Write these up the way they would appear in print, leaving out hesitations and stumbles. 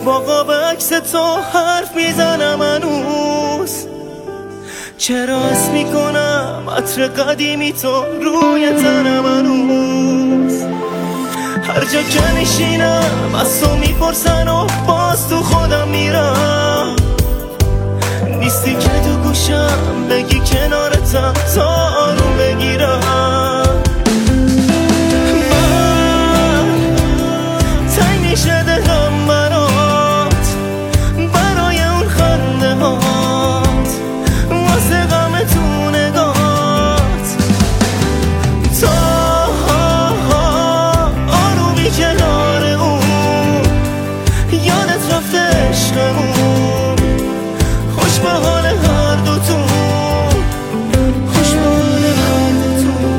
با قاب عکس تو حرف میزنم هنوز، چرا حس میکنم عطر قدیمی تو روی تنم هنوز. هر جا که میشینم از تو میپرسن و باز تو خودم میرم، نیستی که تو گوشم بگی کنارتم تا آروم بگیرم. من تنگ میشه دلم برات، برای اون خنده هات، واسه غم تو نگات، تا آرومی کنار اون یادت رفته عشقمون. خوش به حال هر دوتون، خوش به حال هر دوتون.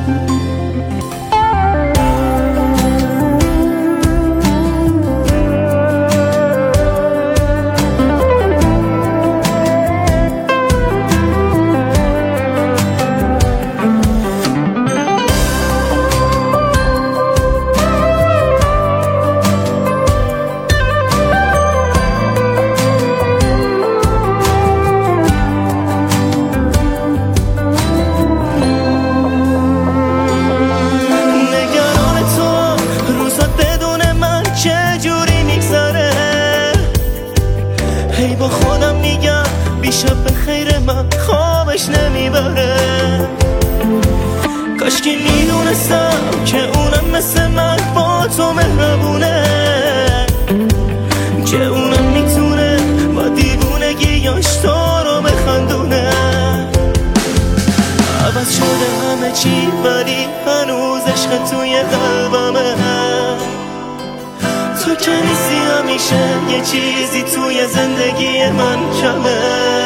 هی با خودم میگم بیشب به خیر من خوابش نمیبره. کاش که میدونستم که اونم مثل من با تو مهربونه، که اونم میتونه با دیوونگیاش تو رو بخندونه. عوض شده همه چی ولی هنوز عشق توی قلبمه. تو که نیستی همیشه یه چیزی توی زندگی من کمه.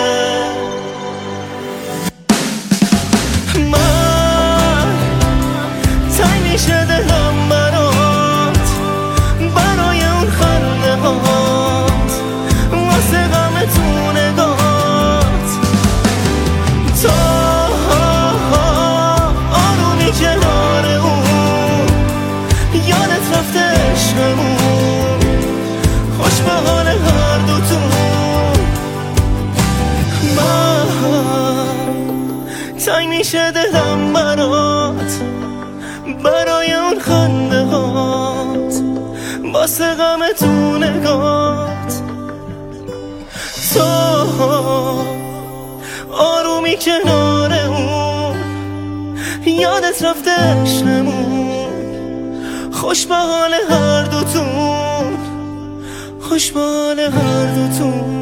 من تنگ میشه دلم برات، برای اون خنده هات، واسه غم تو نگات، تا آرومی کنار اون یادت رفته عشقمون. خوش به حال هر دوتون. من تنگ میشه دلم برات، برای اون خنده هات، واسه غم تو نگات، تو آرومی کنار اون یادت رفته عشقمون. خوش به حال هر دوتون، خوش به حال هر دوتون.